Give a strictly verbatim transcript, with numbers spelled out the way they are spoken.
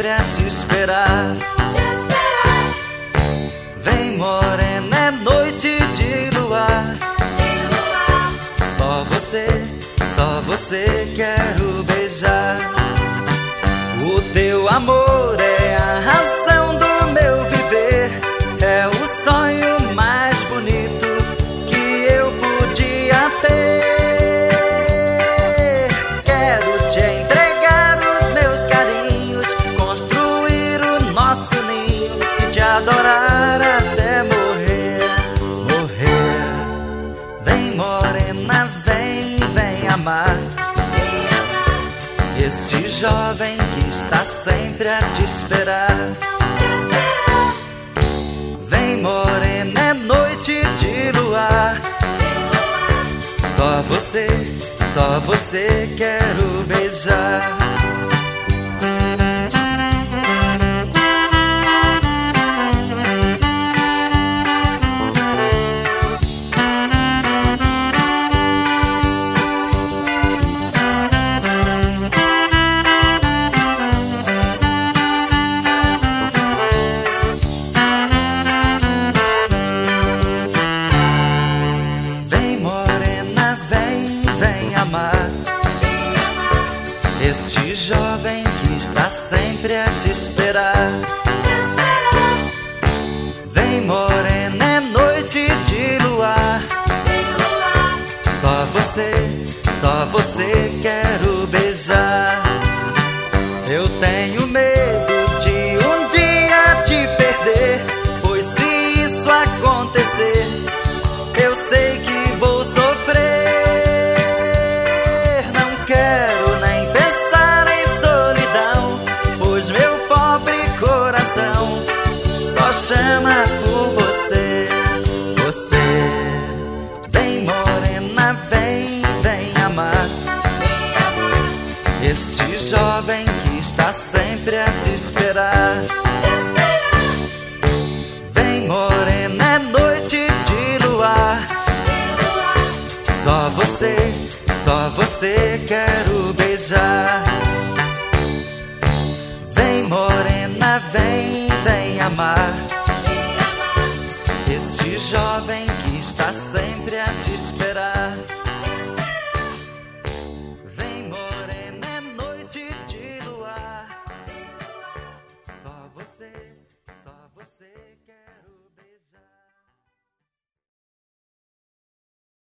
sempre a te esperar. Vem morena, é noite de luar. Só você, só você quero beijar. O teu amor é a razão do meu viver. É o sonho mais bonito que eu podia ter. Quero te entregar os meus carinhos, construir o nosso ninho e te adorar até morrer, morrer. Vem morena, vem, vem amar este jovem que está sempre a te esperar. Vem morena, é noite de luar. Só você, só você quero beijar. Este jovem que está sempre a te esperar. Vem morena, é noite de luar. Só você, só você quero beijar. Eu tenho medo de um dia te perder, pois se isso acontecer, eu sei que vou sofrer. Não quero nem pensar em solidão, pois meu pobre coração só chama por você, você. Vem morena, vem, vem amar este jovem que está sempre a te esperar. Vem morena, é noite de luar. Só você, só você quero beijar. Vem morena, vem, vem amar este jovem